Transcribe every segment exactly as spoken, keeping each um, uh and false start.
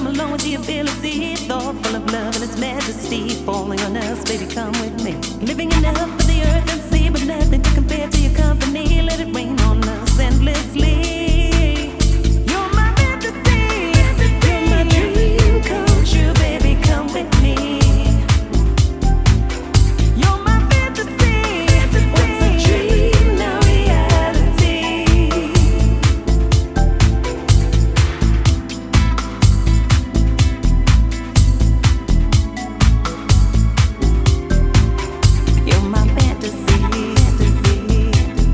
come along with the ability, thoughtful of love and its majesty, falling on us, baby, come with me. Living enough for the earth and sea, but nothing to compare to your company. Let it rain on us endlessly. You're my fantasy, you're my dream come true, baby, come with me. You're my fantasy, what's a dream now reality. You're my fantasy, fantasy.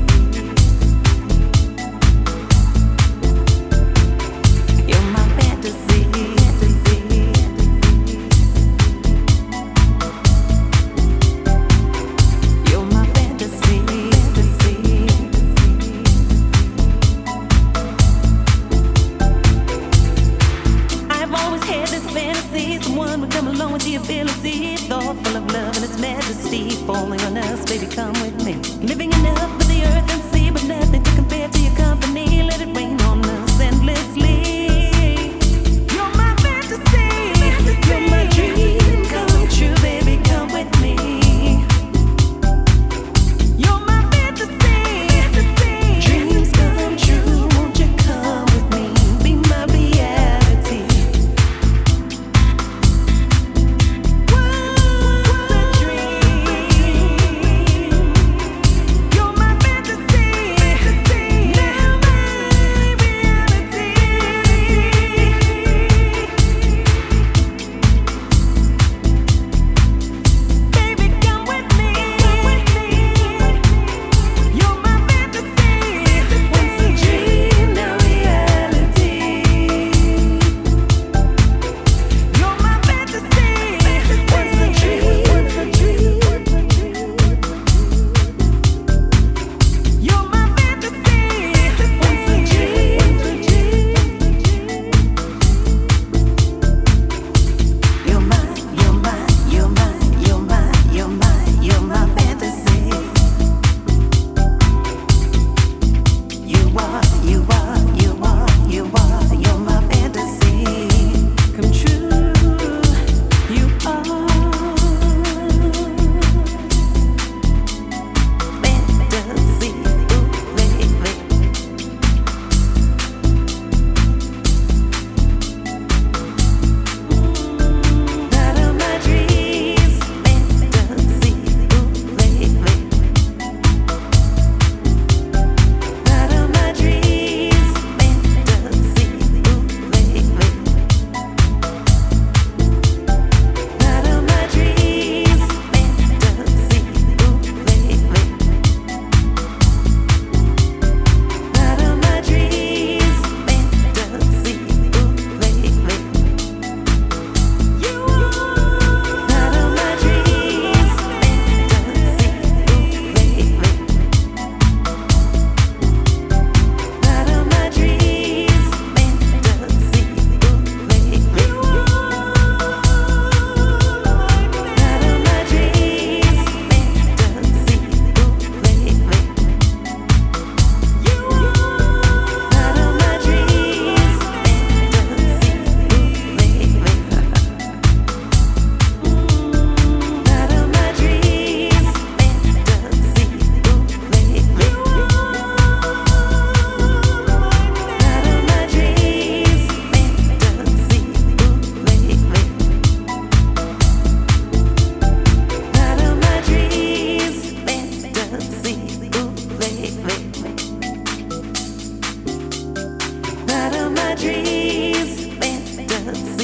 You're my fantasy, fantasy. You're my fantasy, fantasy. I've always had this fantasy, someone would come along with the ability, thoughtful of love and its majesty, falling on us, baby, come with me. Living enough for the earth and sea, but nothing to compare to your company. Let it rain on us endlessly. You're my fantasy, you're my dream come true, baby, come with me. You're my fantasy, dreams come true, won't you come with me, be my reality. What's a dream? You're my fantasy, now my reality. Baby, come with me. You're my fantasy, what's a dream now reality. You're my fantasy, what's a dream, what's a dream. You're my fantasy, what's a dream, what's a dream. You're my, you're my, you're my, you're my, you're my, you're my fantasy. You are, you are, you are, you are, you're my fantasy. Come true, you are. Fantasy, ooh, baby. Out of my dreams, fantasy, ooh, baby. Out of my dreams, fantasy, ooh, baby. Out of my dreams, fantasy, ooh, baby. Out of my dreams, fantasy, ooh, baby. You are out of my dreams, fantasy, ooh, baby. Out of my dreams, fantasy, ooh, baby. You are out of my dreams, fantasy, ooh, baby. You are out of my dreams, fantasy, ooh, baby. Out of my dreams, fantasy, ooh, baby. Out of my dreams, fantasy, ooh, baby. Out of my dreams, fantasy, ooh, baby. Out of my dreams, fantasy.